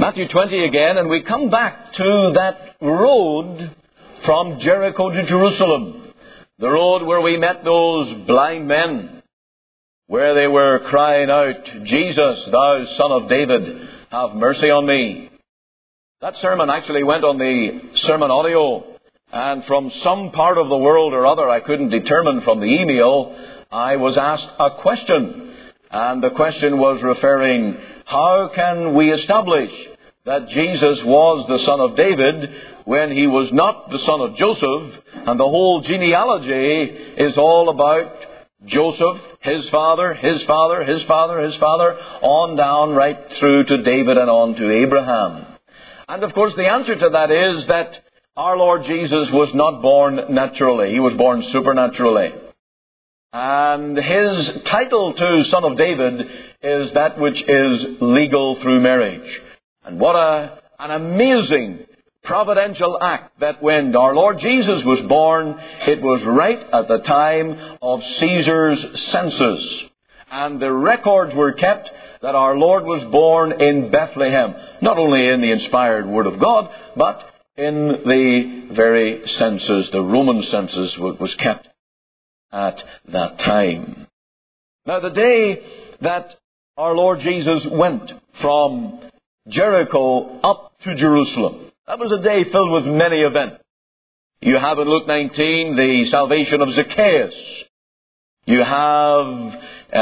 Matthew 20 again, and we come back to that road from Jericho to Jerusalem. The road where we met those blind men, where they were crying out, "Jesus, thou Son of David, have mercy on me." That sermon actually went on the sermon audio, and from some part of the world or other, I couldn't determine from the email, I was asked a question. And the question was referring, how can we establish that Jesus was the son of David when he was not the son of Joseph? And the whole genealogy is all about Joseph, his father, his father, his father, his father, on down right through to David and on to Abraham. And of course the answer to that is that our Lord Jesus was not born naturally. He was born supernaturally. And his title to Son of David is that which is legal through marriage. And what an amazing providential act that when our Lord Jesus was born, it was right at the time of Caesar's census. And the records were kept that our Lord was born in Bethlehem. Not only in the inspired Word of God, but in the very census, the Roman census was kept at that time. Now, the day that our Lord Jesus went from Jericho up to Jerusalem, that was a day filled with many events. You have in Luke 19 the salvation of Zacchaeus. You have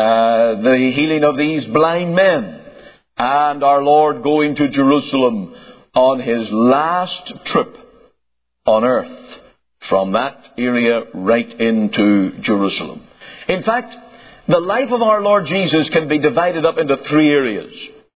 the healing of these blind men. And our Lord going to Jerusalem on his last trip on earth, from that area right into Jerusalem. In fact, the life of our Lord Jesus can be divided up into three areas.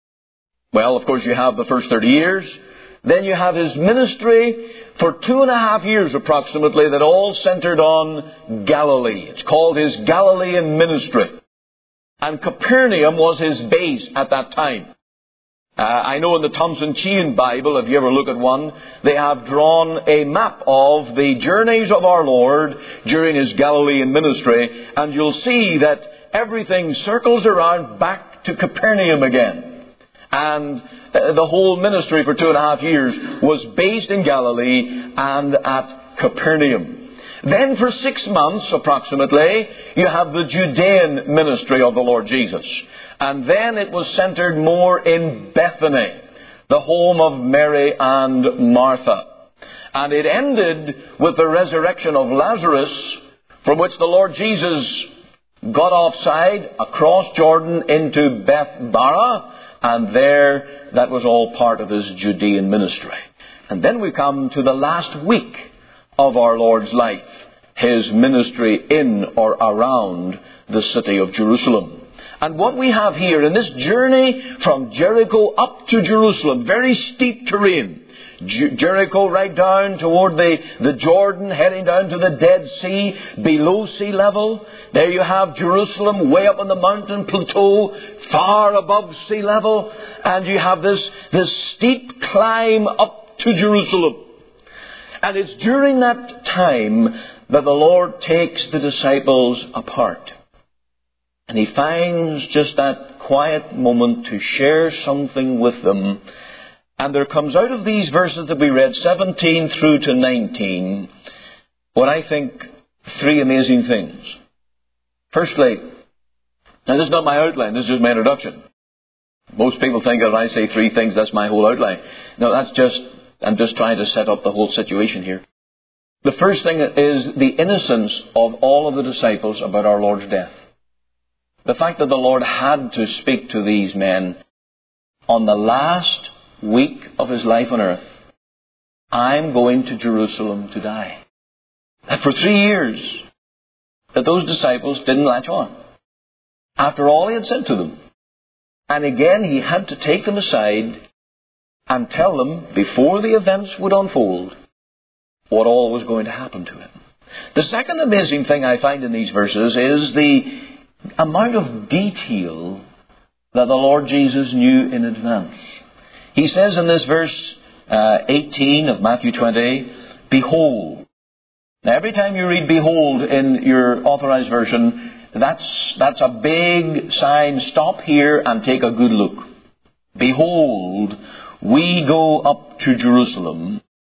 Well, of course, you have the first 30 years. Then you have his ministry for 2.5 years approximately that all centered on Galilee. It's called his Galilean ministry. And Capernaum was his base at that time. I know in the Thompson Chain Bible, if you ever look at one, they have drawn a map of the journeys of our Lord during his Galilean ministry, and you'll see that everything circles around back to Capernaum again. And the whole ministry for 2.5 years was based in Galilee and at Capernaum. Then for 6 months approximately, you have the Judean ministry of the Lord Jesus. And then it was centered more in Bethany, the home of Mary and Martha. And it ended with the resurrection of Lazarus, from which the Lord Jesus got offside across Jordan into Bethbara, and there that was all part of his Judean ministry. And then we come to the last week of our Lord's life, his ministry in or around the city of Jerusalem. And what we have here in this journey from Jericho up to Jerusalem, very steep terrain. Jericho right down toward the Jordan, heading down to the Dead Sea, below sea level. There you have Jerusalem way up on the mountain plateau, far above sea level. And you have this steep climb up to Jerusalem. And it's during that time that the Lord takes the disciples apart. And he finds just that quiet moment to share something with them. And there comes out of these verses that we read, 17 through to 19, what I think three amazing things. Firstly, now this is not my outline, this is just my introduction. Most people think that if I say three things, that's my whole outline. No, I'm just trying to set up the whole situation here. The first thing is the innocence of all of the disciples about our Lord's death. The fact that the Lord had to speak to these men on the last week of his life on earth. I'm going to Jerusalem to die. And for 3 years, that those disciples didn't latch on. After all he had said to them. And again, he had to take them aside and tell them, before the events would unfold, what all was going to happen to him. The second amazing thing I find in these verses is the amount of detail that the Lord Jesus knew in advance. He says in this verse 18 of Matthew 20, behold. Now every time you read behold in your authorized version, that's a big sign. Stop here and take a good look. Behold, we go up to Jerusalem,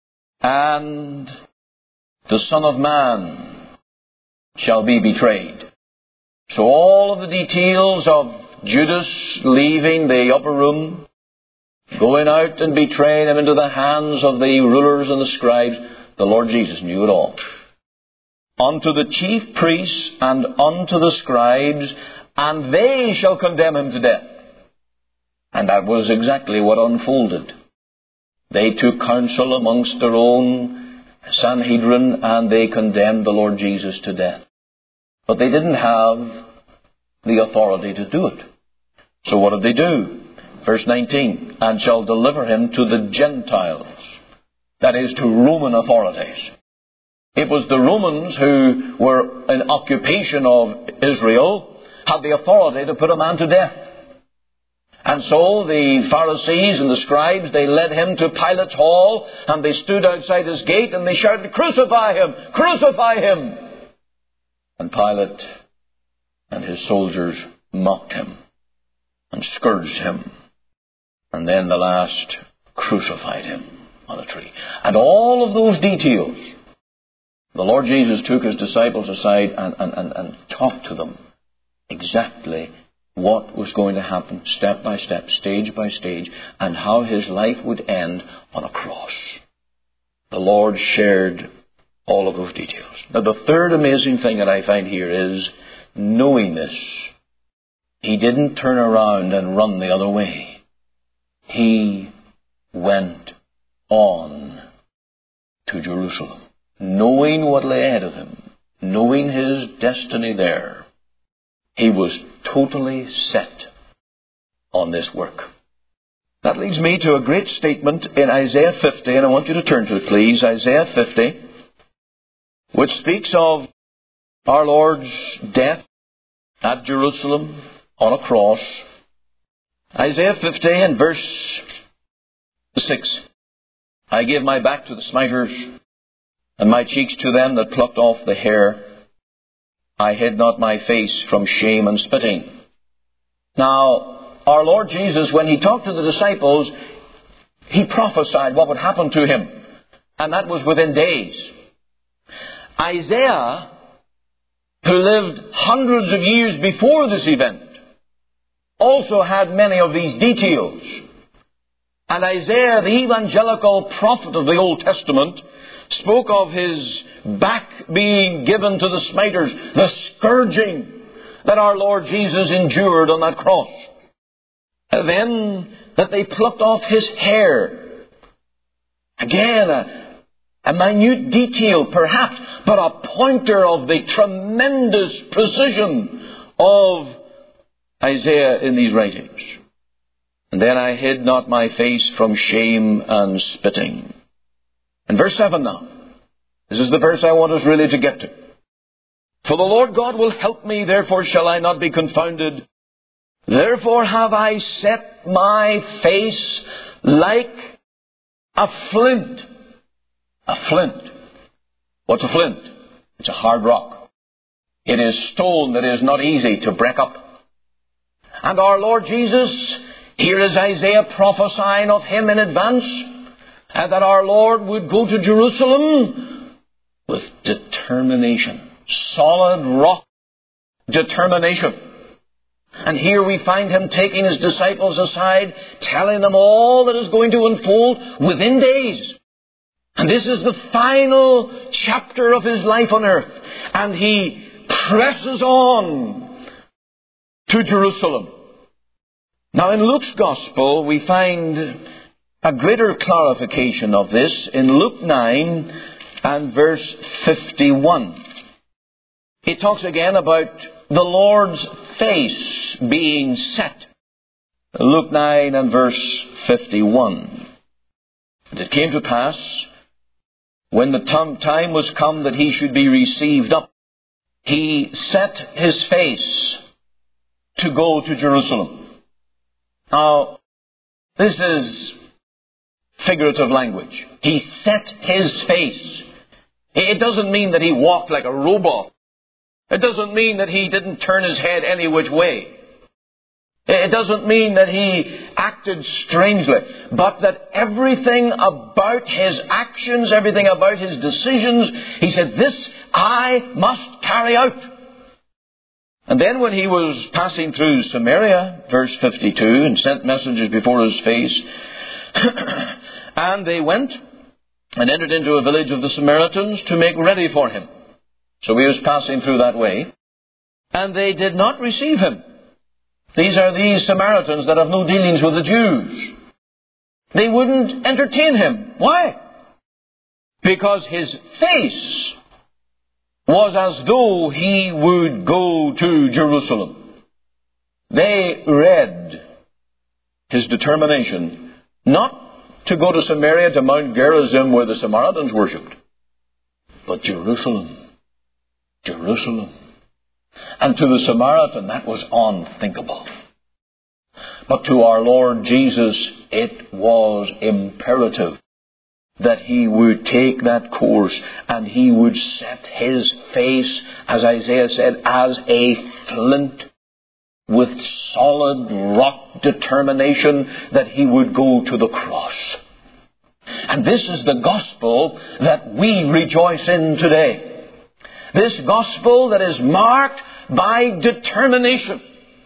and the Son of Man shall be betrayed. So all of the details of Judas leaving the upper room, going out and betraying him into the hands of the rulers and the scribes, the Lord Jesus knew it all. Unto the chief priests and unto the scribes, and they shall condemn him to death. And that was exactly what unfolded. They took counsel amongst their own Sanhedrin, and they condemned the Lord Jesus to death. But they didn't have the authority to do it. So what did they do? Verse 19, and shall deliver him to the Gentiles, that is, to Roman authorities. It was the Romans who were in occupation of Israel, had the authority to put a man to death. And so the Pharisees and the scribes, they led him to Pilate's hall, and they stood outside his gate, and they shouted, "Crucify him! Crucify him!" And Pilate and his soldiers mocked him and scourged him. And then the last crucified him on a tree. And all of those details, the Lord Jesus took his disciples aside and talked to them exactly what was going to happen, step by step, stage by stage, and how his life would end on a cross. The Lord shared all of those details. Now, the third amazing thing that I find here is, knowing this, he didn't turn around and run the other way. He went on to Jerusalem, knowing what lay ahead of him, knowing his destiny there. He was totally set on this work. That leads me to a great statement in Isaiah 50, and I want you to turn to it, please. Isaiah 50, which speaks of our Lord's death at Jerusalem on a cross. Isaiah 50 and verse 6. I gave my back to the smiters, and my cheeks to them that plucked off the hair. I hid not my face from shame and spitting. Now, our Lord Jesus, when he talked to the disciples, he prophesied what would happen to him. And that was within days. Isaiah, who lived hundreds of years before this event, also had many of these details. And Isaiah, the evangelical prophet of the Old Testament, spoke of his back being given to the smiters, the scourging that our Lord Jesus endured on that cross. And then that they plucked off his hair. Again, a minute detail perhaps, but a pointer of the tremendous precision of Isaiah in these writings. And then I hid not my face from shame and spitting. And verse 7 now. This is the verse I want us really to get to. For the Lord God will help me, therefore shall I not be confounded. Therefore have I set my face like a flint. A flint. What's a flint? It's a hard rock. It is stone that is not easy to break up. And our Lord Jesus, here is Isaiah prophesying of him in advance, and that our Lord would go to Jerusalem with determination. Solid rock determination. And here we find him taking his disciples aside, telling them all that is going to unfold within days. And this is the final chapter of his life on earth. And he presses on to Jerusalem. Now in Luke's Gospel we find a greater clarification of this in Luke 9 and verse 51. It talks again about the Lord's face being set. Luke 9 and verse 51. And it came to pass, when the time was come that he should be received up, he set his face to go to Jerusalem. Now, this is figurative language. He set his face. It doesn't mean that he walked like a robot. It doesn't mean that he didn't turn his head any which way. It doesn't mean that he acted strangely, but that everything about his actions, everything about his decisions, he said, this I must carry out. And then when he was passing through Samaria, verse 52, and sent messengers before his face, and they went and entered into a village of the Samaritans to make ready for him. So he was passing through that way, and they did not receive him. These are these Samaritans that have no dealings with the Jews. They wouldn't entertain him. Why? Because his face was as though he would go to Jerusalem. They read his determination not to go to Samaria, to Mount Gerizim where the Samaritans worshipped, but Jerusalem. Jerusalem. And to the Samaritan, that was unthinkable. But to our Lord Jesus, it was imperative that he would take that course and he would set his face, as Isaiah said, as a flint, with solid rock determination that he would go to the cross. And this is the gospel that we rejoice in today. This gospel that is marked by determination.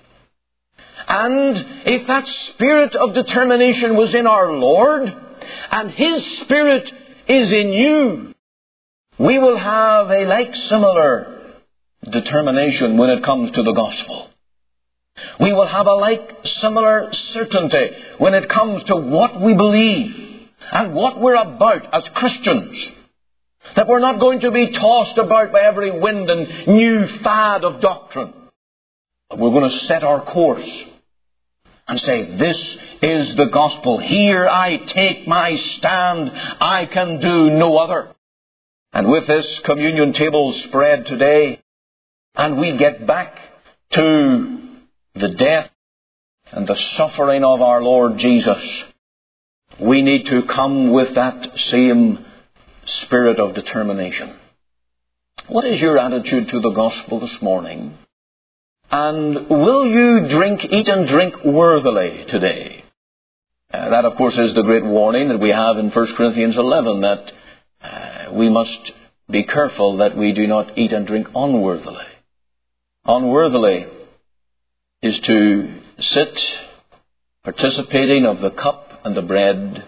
And if that spirit of determination was in our Lord, and His Spirit is in you, we will have a like similar determination when it comes to the gospel. We will have a like similar certainty when it comes to what we believe and what we're about as Christians. That we're not going to be tossed about by every wind and new fad of doctrine. But we're going to set our course and say, this is the gospel. Here I take my stand. I can do no other. And with this communion table spread today, and we get back to the death and the suffering of our Lord Jesus, we need to come with that same spirit of determination. What is your attitude to the gospel this morning? And will you eat and drink worthily today? That, of course, is the great warning that we have in 1 Corinthians 11, that we must be careful that we do not eat and drink unworthily. Unworthily is to sit participating of the cup and the bread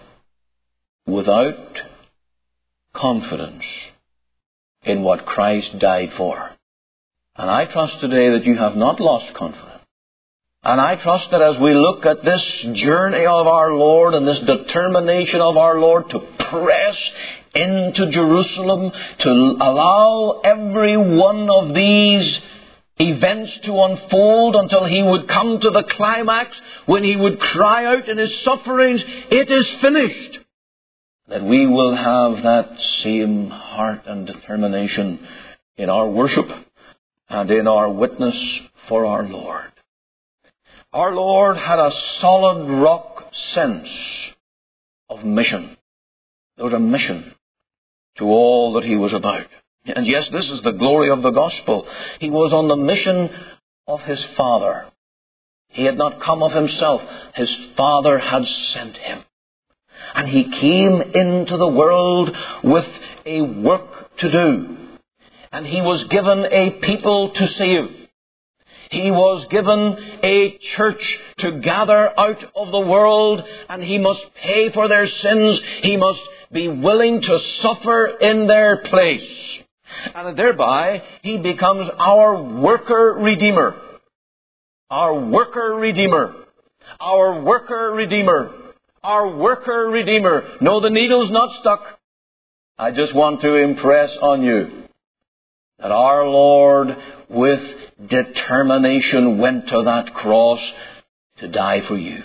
without confidence in what Christ died for. And I trust today that you have not lost confidence. And I trust that as we look at this journey of our Lord and this determination of our Lord to press into Jerusalem, to allow every one of these events to unfold until He would come to the climax, when He would cry out in His sufferings, "It is finished," that we will have that same heart and determination in our worship and in our witness for our Lord. Our Lord had a solid rock sense of mission. There was a mission to all that He was about. And yes, this is the glory of the gospel. He was on the mission of His Father. He had not come of Himself. His Father had sent Him. And He came into the world with a work to do. And He was given a people to save. He was given a church to gather out of the world, and He must pay for their sins. He must be willing to suffer in their place. And thereby, He becomes our worker redeemer. Our worker redeemer. Our worker redeemer. Our worker redeemer. No, the needle's not stuck. I just want to impress on you that our Lord, with determination, went to that cross to die for you.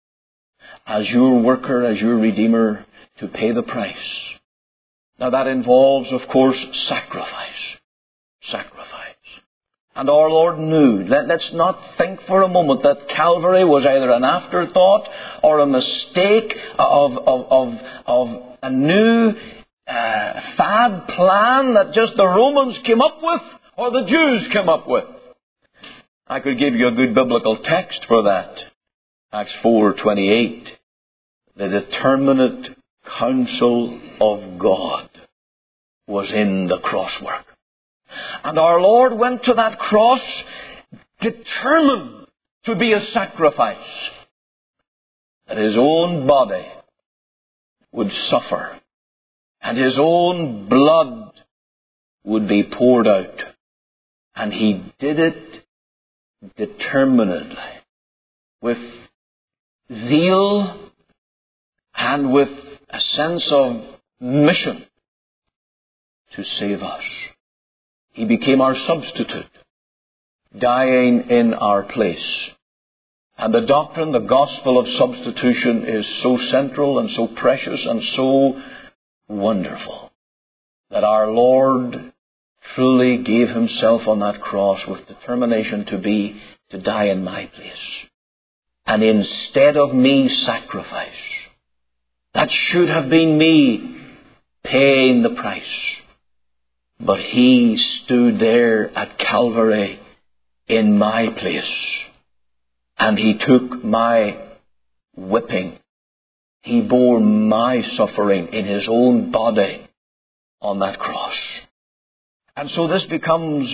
As your worker, as your redeemer, to pay the price. Now that involves, of course, sacrifice. Sacrifice. And our Lord knew. Let's not think for a moment that Calvary was either an afterthought or a mistake of a new fad plan that just the Romans came up with or the Jews came up with. I could give you a good biblical text for that. Acts 4:28. The determinate counsel of God was in the cross work. And our Lord went to that cross determined to be a sacrifice, that His own body would suffer and His own blood would be poured out. And He did it determinedly, with zeal and with a sense of mission to save us. He became our substitute, dying in our place. And the doctrine, the gospel of substitution, is so central and so precious and so wonderful that our Lord truly gave Himself on that cross with determination to die in my place. And instead of me sacrifice, that should have been me paying the price. But He stood there at Calvary in my place. And He took my whipping. He bore my suffering in His own body on that cross. And so this becomes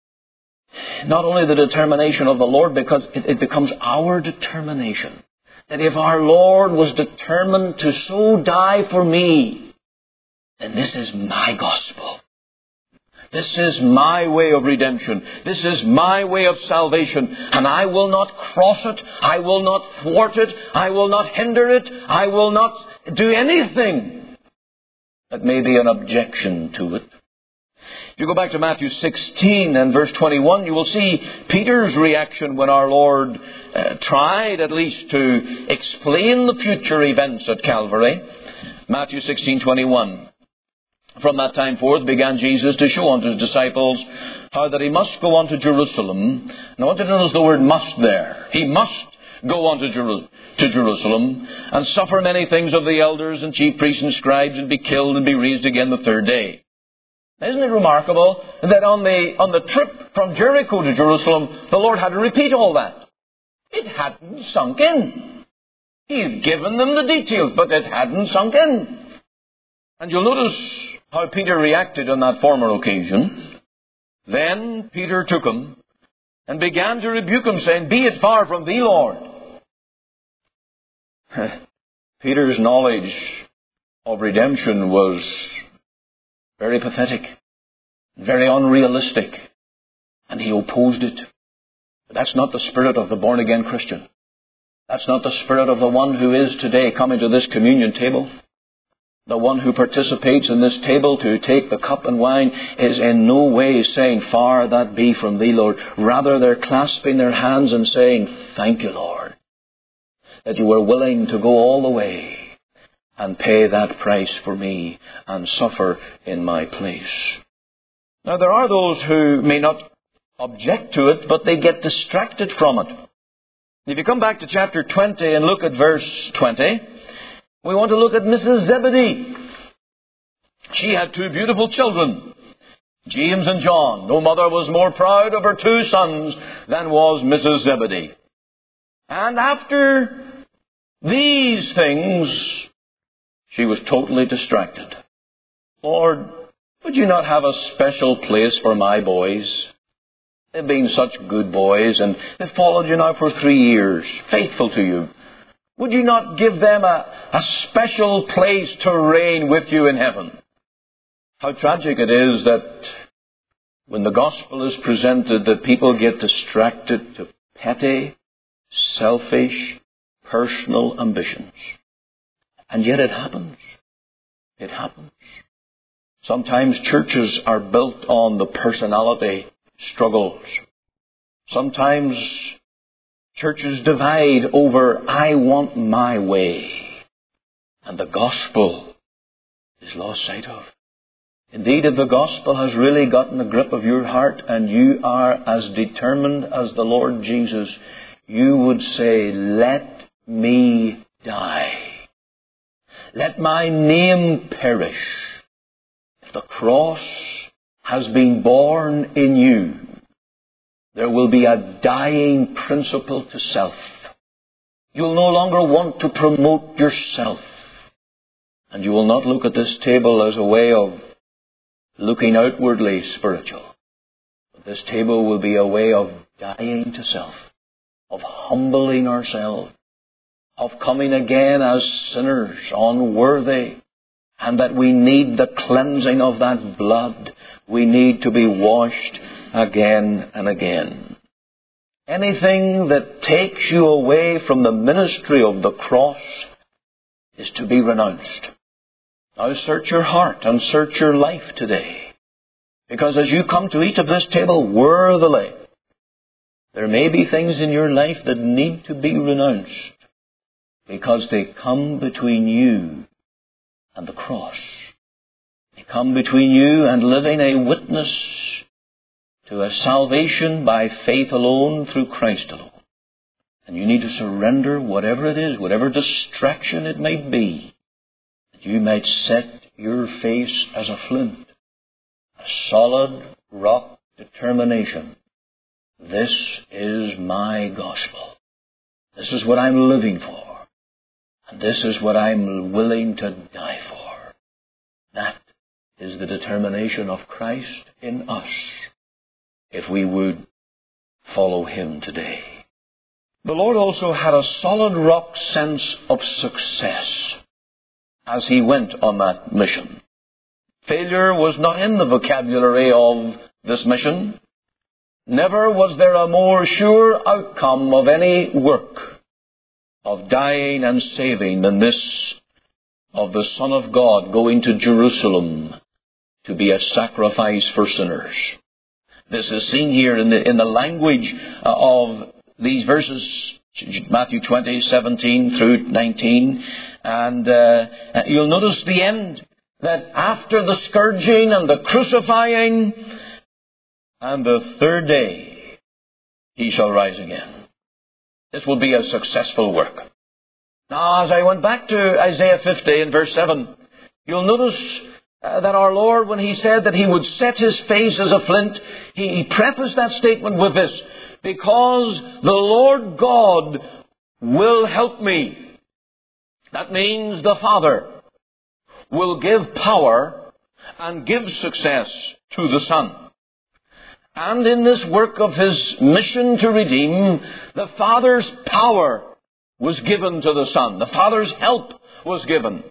not only the determination of the Lord, because it becomes our determination. That if our Lord was determined to so die for me, then this is my gospel. This is my way of redemption. This is my way of salvation. And I will not cross it. I will not thwart it. I will not hinder it. I will not do anything that may be an objection to it. If you go back to Matthew 16 and verse 21, you will see Peter's reaction when our Lord tried at least to explain the future events at Calvary. Matthew 16:21. From that time forth began Jesus to show unto His disciples how that He must go unto Jerusalem. And I want you to notice the word must there. He must go on to Jerusalem and suffer many things of the elders and chief priests and scribes, and be killed and be raised again the third day. Isn't it remarkable that on the trip from Jericho to Jerusalem, the Lord had to repeat all that? It hadn't sunk in. He had given them the details, but it hadn't sunk in. And you'll notice how Peter reacted on that former occasion. Then Peter took him and began to rebuke him, saying, Be it far from thee, Lord. Peter's knowledge of redemption was very pathetic, very unrealistic, and he opposed it. But that's not the spirit of the born-again Christian. That's not the spirit of the one who is today coming to this communion table. The one who participates in this table to take the cup and wine is in no way saying, Far that be from thee, Lord. Rather, they're clasping their hands and saying, Thank you, Lord, that you were willing to go all the way and pay that price for me and suffer in my place. Now, there are those who may not object to it, but they get distracted from it. If you come back to chapter 20 and look at verse 20, we want to look at Mrs. Zebedee. She had two beautiful children, James and John. No mother was more proud of her two sons than was Mrs. Zebedee. And after these things, she was totally distracted. Lord, would you not have a special place for my boys? They've been such good boys, and they've followed you now for 3 years, faithful to you. Would you not give them a special place to reign with you in heaven? How tragic it is that when the gospel is presented, that people get distracted to petty, selfish, personal ambitions. And yet it happens. It happens. Sometimes churches are built on the personality struggles. Sometimes churches divide over, I want my way. And the gospel is lost sight of. Indeed, if the gospel has really gotten a grip of your heart and you are as determined as the Lord Jesus, you would say, let me die. Let my name perish. If the cross has been borne in you, there will be a dying principle to self. You'll no longer want to promote yourself. And you will not look at this table as a way of looking outwardly spiritual. But this table will be a way of dying to self, of humbling ourselves, of coming again as sinners, unworthy, and that we need the cleansing of that blood. We need to be washed again and again. Anything that takes you away from the ministry of the cross is to be renounced. Now search your heart and search your life today. Because as you come to eat of this table worthily, there may be things in your life that need to be renounced because they come between you and the cross. They come between you and living a witness to a salvation by faith alone through Christ alone. And you need to surrender whatever it is, whatever distraction it may be, that you might set your face as a flint, a solid rock determination. This is my gospel. This is what I'm living for. And this is what I'm willing to die for. That is the determination of Christ in us, if we would follow Him today. The Lord also had a solid rock sense of success as He went on that mission. Failure was not in the vocabulary of this mission. Never was there a more sure outcome of any work of dying and saving than this of the Son of God going to Jerusalem to be a sacrifice for sinners. This is seen here in the language of these verses, Matthew 20, 17 through 19. And you'll notice the end, that after the scourging and the crucifying, and the third day He shall rise again. This will be a successful work. Now, as I went back to Isaiah 50 in verse 7, you'll notice that our Lord, when He said that He would set His face as a flint, He prefaced that statement with this: because the Lord God will help me. That means the Father will give power and give success to the Son. And in this work of His mission to redeem, the Father's power was given to the Son. The Father's help was given.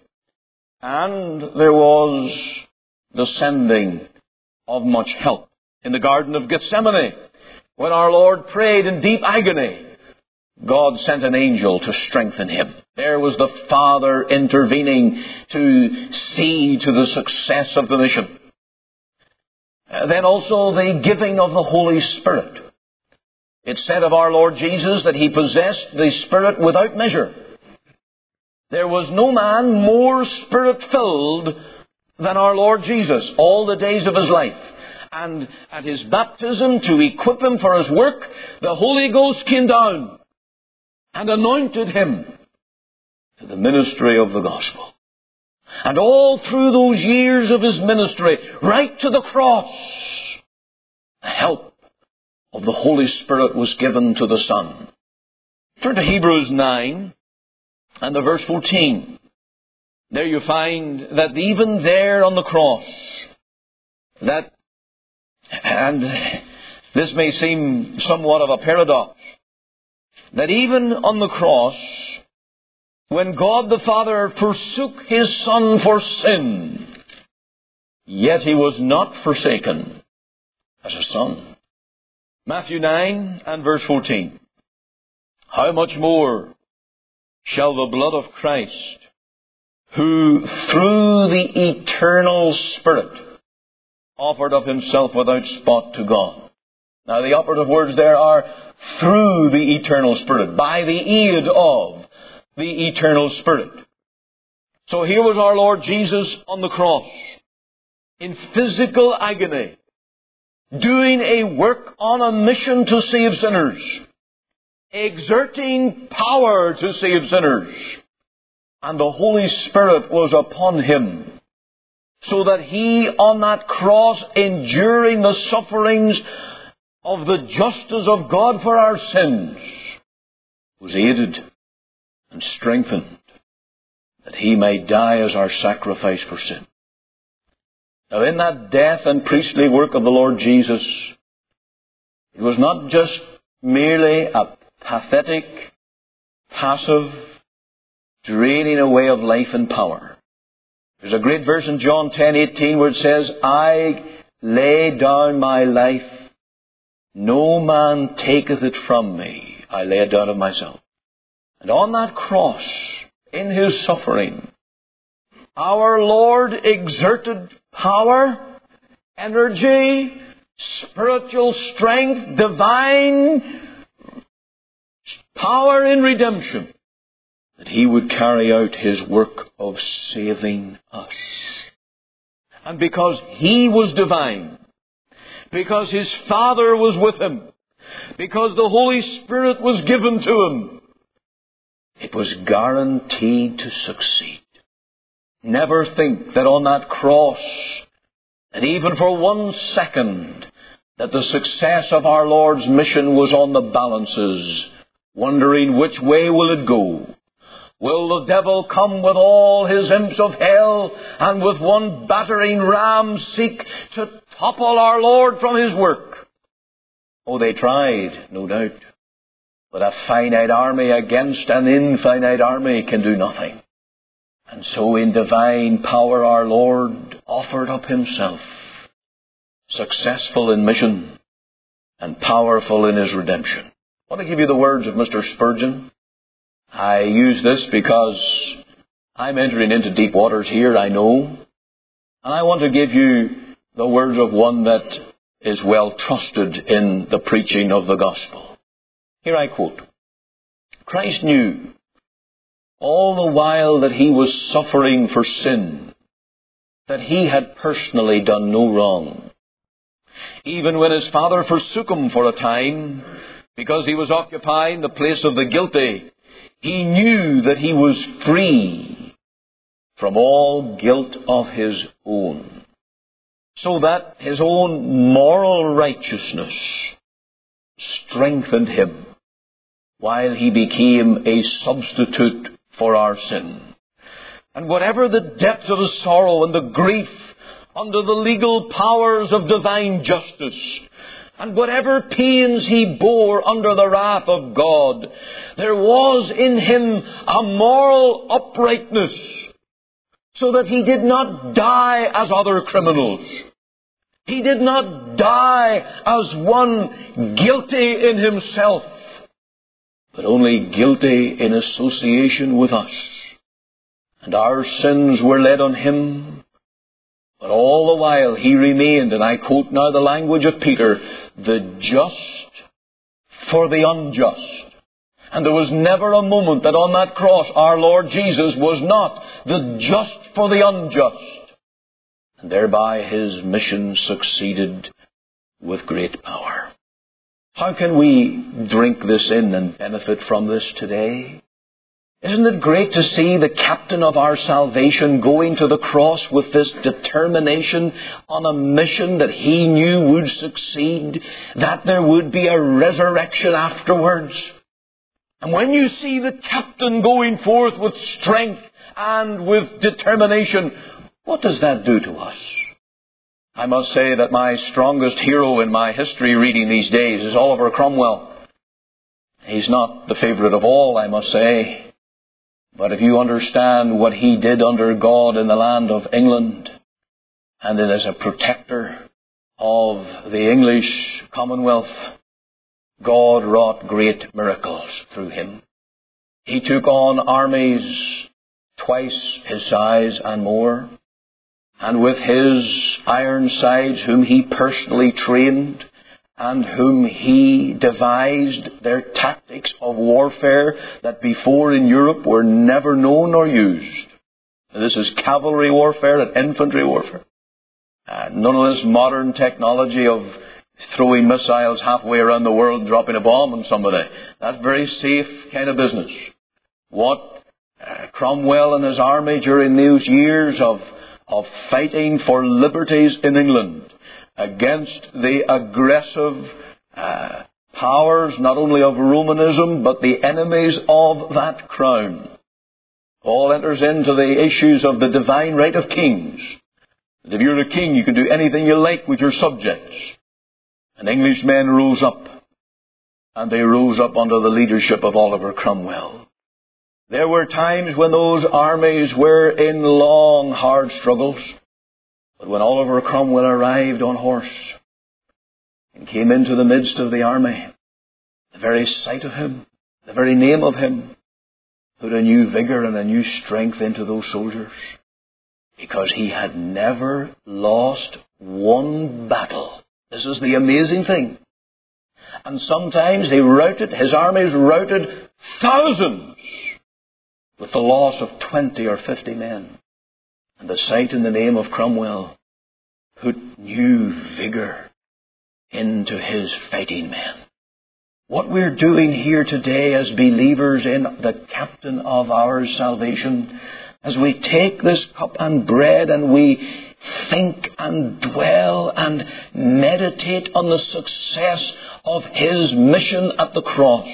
And there was the sending of much help. In the Garden of Gethsemane, when our Lord prayed in deep agony, God sent an angel to strengthen Him. There was the Father intervening to see to the success of the mission. Then also the giving of the Holy Spirit. It's said of our Lord Jesus that He possessed the Spirit without measure. There was no man more Spirit-filled than our Lord Jesus all the days of His life. And at His baptism, to equip Him for His work, the Holy Ghost came down and anointed Him to the ministry of the gospel. And all through those years of His ministry, right to the cross, the help of the Holy Spirit was given to the Son. Turn to Hebrews 9 and the verse 14. There you find that even there on the cross, that, and this may seem somewhat of a paradox, that even on the cross, when God the Father forsook His Son for sin, yet He was not forsaken as a Son. Matthew 9 and verse 14. How much more shall the blood of Christ, who through the eternal Spirit offered of Himself without spot to God. Now the operative words there are through the eternal Spirit, by the aid of the eternal Spirit. So here was our Lord Jesus on the cross, in physical agony, doing a work on a mission to save sinners, exerting power to save sinners. And the Holy Spirit was upon Him, so that He on that cross, enduring the sufferings of the justice of God for our sins, was aided and strengthened that he might die as our sacrifice for sin. Now, in that death and priestly work of the Lord Jesus, it was not just merely a pathetic, passive draining away of life and power. There's a great verse in John 10:18 where it says, I lay down my life, no man taketh it from me. I lay it down of myself. And on that cross, in his suffering, our Lord exerted power, energy, spiritual strength, divine power in redemption, that he would carry out his work of saving us. And because he was divine, because his Father was with him, because the Holy Spirit was given to him, it was guaranteed to succeed. Never think that on that cross, and even for 1 second, that the success of our Lord's mission was on the balances, wondering which way will it go. Will the devil come with all his imps of hell and with one battering ram seek to topple our Lord from his work? Oh, they tried, no doubt. But a finite army against an infinite army can do nothing. And so in divine power our Lord offered up himself, successful in mission and powerful in his redemption. I want to give you the words of Mr. Spurgeon. I use this because I'm entering into deep waters here, I know. And I want to give you the words of one that is well trusted in the preaching of the gospel. Here I quote, Christ knew all the while that he was suffering for sin, that he had personally done no wrong. Even when his Father forsook him for a time, because he was occupying the place of the guilty, he knew that he was free from all guilt of his own, so that his own moral righteousness strengthened him while he became a substitute for our sin. And whatever the depth of his sorrow and the grief under the legal powers of divine justice, and whatever pains he bore under the wrath of God, there was in him a moral uprightness, so that he did not die as other criminals. He did not die as one guilty in himself, but only guilty in association with us. And our sins were laid on him, but all the while he remained, and I quote now the language of Peter, the just for the unjust. And there was never a moment that on that cross our Lord Jesus was not the just for the unjust. And thereby his mission succeeded with great power. How can we drink this in and benefit from this today? Isn't it great to see the captain of our salvation going to the cross with this determination on a mission that he knew would succeed, that there would be a resurrection afterwards? And when you see the captain going forth with strength and with determination, what does that do to us? I must say that my strongest hero in my history reading these days is Oliver Cromwell. He's not the favourite of all, I must say. But if you understand what he did under God in the land of England, and then as a protector of the English Commonwealth, God wrought great miracles through him. He took on armies twice his size and more, and with his Ironsides, whom he personally trained, and whom he devised their tactics of warfare that before in Europe were never known or used. This is cavalry warfare and infantry warfare. None of this modern technology of throwing missiles halfway around the world, dropping a bomb on somebody. That's very safe kind of business. What Cromwell and his army during those years of fighting for liberties in England against the aggressive powers, not only of Romanism, but the enemies of that crown. Paul enters into the issues of the divine right of kings. That if you're a king, you can do anything you like with your subjects. And Englishmen rose up, and they rose up under the leadership of Oliver Cromwell. There were times when those armies were in long, hard struggles. But when Oliver Cromwell arrived on horse and came into the midst of the army, the very sight of him, the very name of him, put a new vigor and a new strength into those soldiers, because he had never lost one battle. This is the amazing thing. And sometimes his armies routed thousands with the loss of 20 or 50 men. And the sight and the name of Cromwell put new vigor into his fighting men. What we're doing here today as believers in the captain of our salvation, as we take this cup and bread and we think and dwell and meditate on the success of his mission at the cross,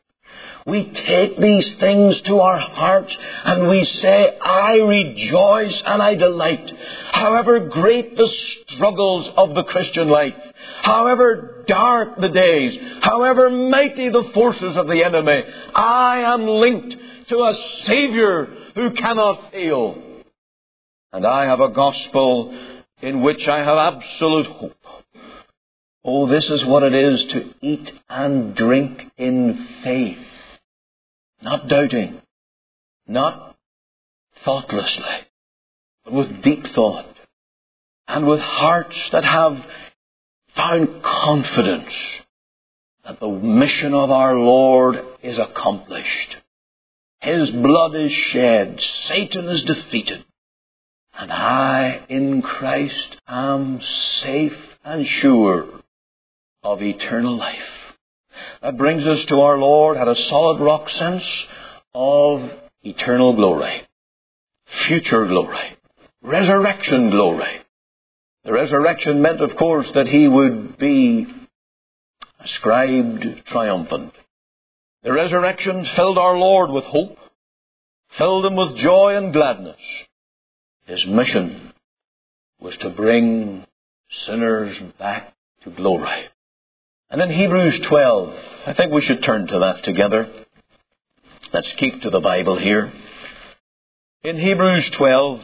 we take these things to our hearts and we say, I rejoice and I delight. However great the struggles of the Christian life, however dark the days, however mighty the forces of the enemy, I am linked to a Savior who cannot fail. And I have a gospel in which I have absolute hope. Oh, this is what it is to eat and drink in faith. Not doubting, not thoughtlessly, but with deep thought, and with hearts that have found confidence that the mission of our Lord is accomplished. His blood is shed, Satan is defeated, and I in Christ am safe and sure of eternal life. That brings us to our Lord had a solid rock sense of eternal glory, future glory, resurrection glory. The resurrection meant, of course, that he would be ascribed triumphant. The resurrection filled our Lord with hope, filled him with joy and gladness. His mission was to bring sinners back to glory. And in Hebrews 12, I think we should turn to that together. Let's keep to the Bible here. In Hebrews 12,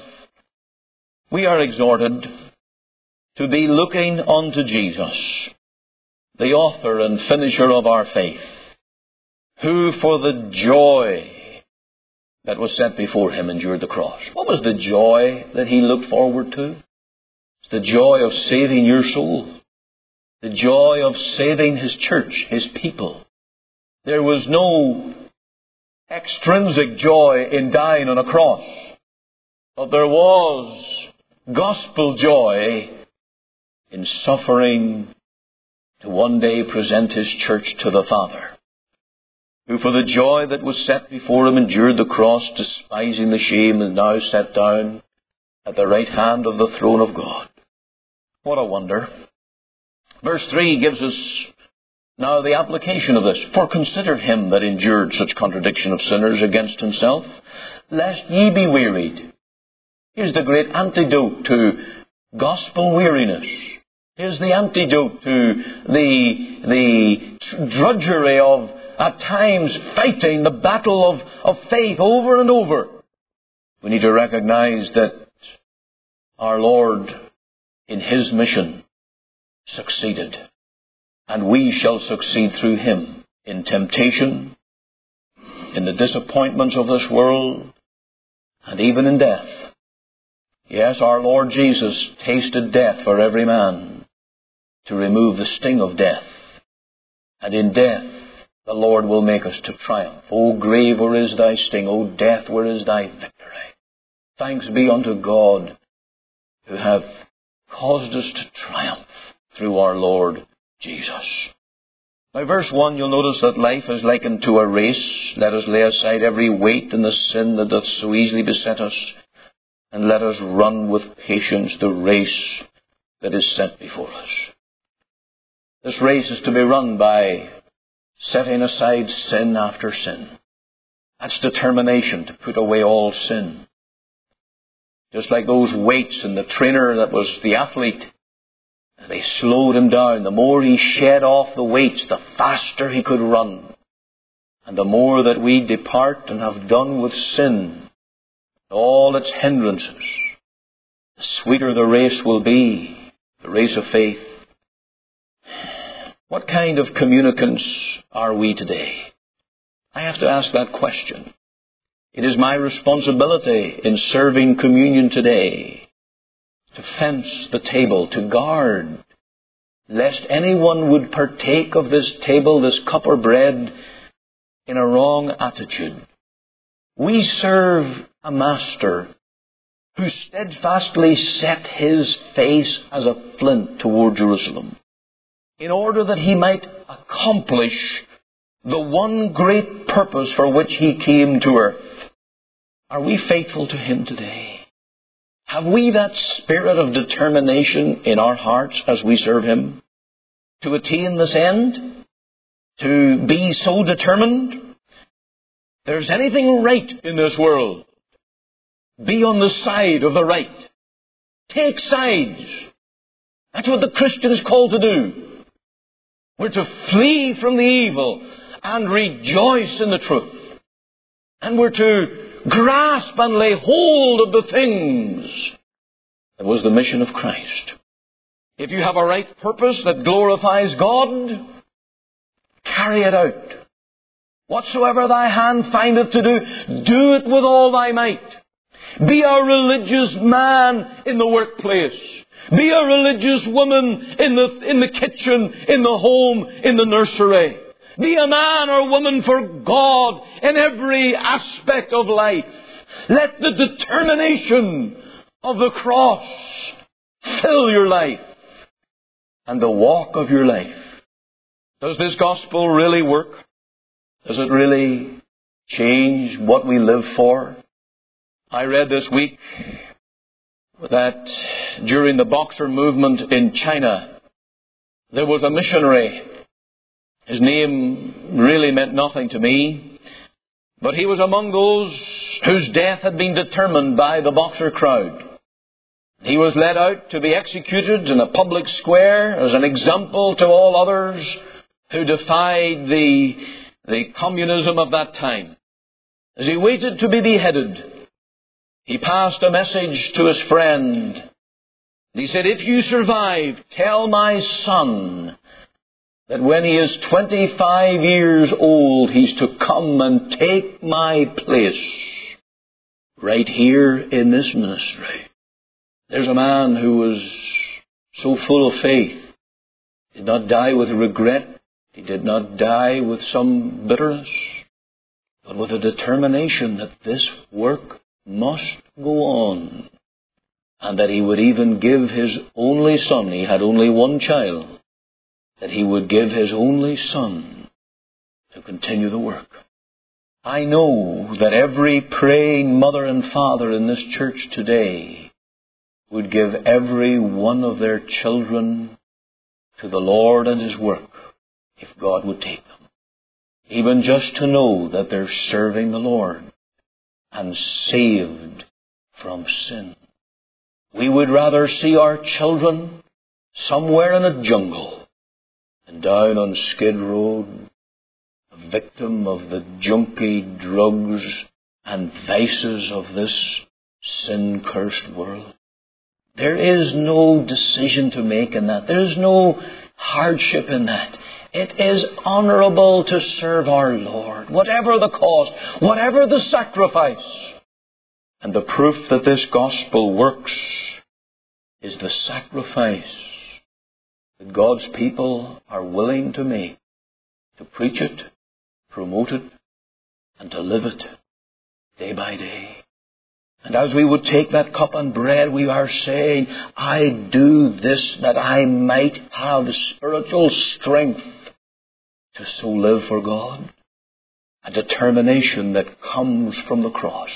we are exhorted to be looking unto Jesus, the author and finisher of our faith, who for the joy that was set before him endured the cross. What was the joy that he looked forward to? It's the joy of saving your soul. The joy of saving his church, his people. There was no extrinsic joy in dying on a cross, but there was gospel joy in suffering to one day present his church to the Father, who for the joy that was set before him endured the cross, despising the shame, and now sat down at the right hand of the throne of God. What a wonder. Verse 3 gives us now the application of this. For consider him that endured such contradiction of sinners against himself, lest ye be wearied. Here's the great antidote to gospel weariness. Here's the antidote to the drudgery of, at times, fighting the battle of faith over and over. We need to recognize that our Lord, in his mission, succeeded. And we shall succeed through him in temptation, in the disappointments of this world, and even in death. Yes, our Lord Jesus tasted death for every man to remove the sting of death. And in death, the Lord will make us to triumph. O grave, where is thy sting? O death, where is thy victory? Thanks be unto God who hath caused us to triumph through our Lord Jesus. Now, verse 1, you'll notice that life is likened to a race. Let us lay aside every weight and the sin that doth so easily beset us, and let us run with patience the race that is set before us. This race is to be run by setting aside sin after sin. That's determination to put away all sin. Just like those weights and the trainer that was the athlete, they slowed him down. The more he shed off the weights, the faster he could run. And the more that we depart and have done with sin, all its hindrances, the sweeter the race will be, the race of faith. What kind of communicants are we today? I have to ask that question. It is my responsibility in serving communion today to fence the table, to guard, lest anyone would partake of this table, this cup or bread, in a wrong attitude. We serve a master who steadfastly set his face as a flint toward Jerusalem in order that he might accomplish the one great purpose for which he came to earth. Are we faithful to him today? Have we that spirit of determination in our hearts as we serve him to attain this end? To be so determined? If there's anything right in this world, be on the side of the right. Take sides. That's what the Christian is called to do. We're to flee from the evil and rejoice in the truth. And we're to grasp and lay hold of the things that was the mission of Christ. If you have a right purpose that glorifies God, carry it out. Whatsoever thy hand findeth to do, do it with all thy might. Be a religious man in the workplace. Be a religious woman in the kitchen, in the home, in the nursery. Be a man or woman for God in every aspect of life. Let the determination of the cross fill your life and the walk of your life. Does this gospel really work? Does it really change what we live for? I read this week that during the Boxer movement in China, there was a missionary. His name really meant nothing to me, but he was among those whose death had been determined by the Boxer crowd. He was led out to be executed in a public square as an example to all others who defied the communism of that time. As he waited to be beheaded, he passed a message to his friend. He said, "If you survive, tell my son that when he is 25 years old, he's to come and take my place right here in this ministry." There's a man who was so full of faith. He did not die with regret. He did not die with some bitterness, but with a determination that this work must go on, and that he would even give his only son, he had only one child, that he would give his only son to continue the work. I know that every praying mother and father in this church today would give every one of their children to the Lord and his work if God would take them. Even just to know that they're serving the Lord and saved from sin. We would rather see our children somewhere in a jungle than down on Skid Road, a victim of the junky drugs and vices of this sin-cursed world. There is no decision to make in that. There is no hardship in that. It is honourable to serve our Lord, whatever the cost, whatever the sacrifice. And the proof that this gospel works is the sacrifice that God's people are willing to make to preach it, promote it, and to live it day by day. And as we would take that cup and bread, we are saying, I do this that I might have spiritual strength to so live for God. A determination that comes from the cross.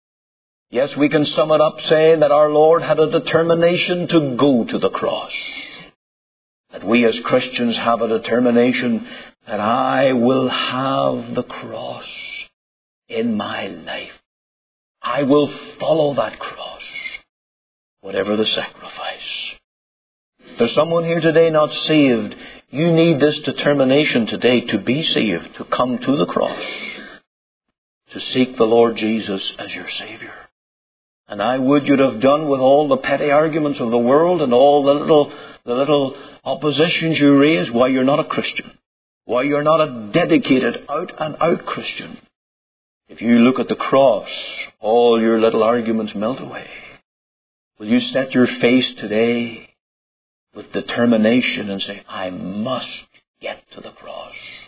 Yes, we can sum it up saying that our Lord had a determination to go to the cross. that we as Christians have a determination that I will have the cross in my life. I will follow that cross, whatever the sacrifice. There's someone here today not saved. You need this determination today to be saved, to come to the cross, to seek the Lord Jesus as your Savior. And I would you'd have done with all the petty arguments of the world and all the little oppositions you raise why you're not a Christian, why you're not a dedicated, out-and-out Christian. If you look at the cross, all your little arguments melt away. Will you set your face today with determination and say, I must get to the cross?